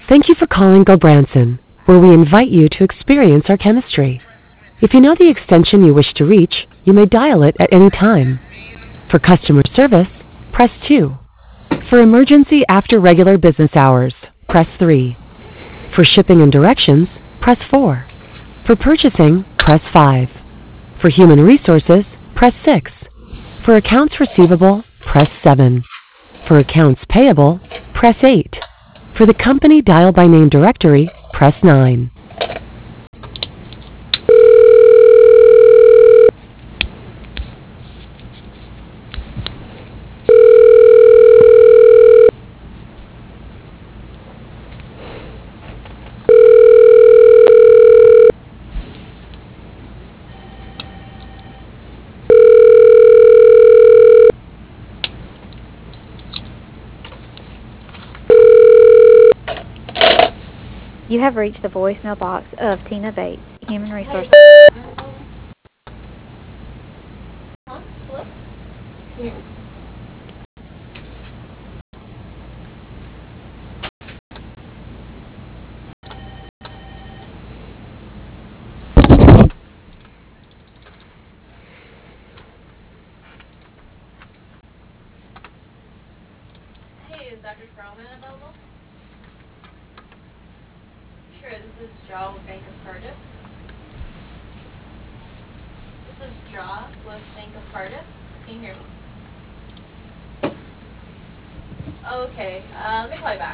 Thank you for calling Gulbranson, where we invite you to experience our chemistry. If you know the extension you wish to reach, you may dial it at any time. For customer service, press 2. For emergency after regular business hours, press 3. For shipping and directions, press 4. For purchasing, press 5. For human resources, press 6. For accounts receivable, press 7. For accounts payable, press 8. For the company dial by name directory, press 9. You have reached the voicemail box of Tina Bates, Human Resources. Hey, is Dr. Perlman available? Sure, this is Jaw with Bank of Cardiff. This is Jaw with Bank of Cardiff. Can you hear me? Oh, okay. Let me call you back.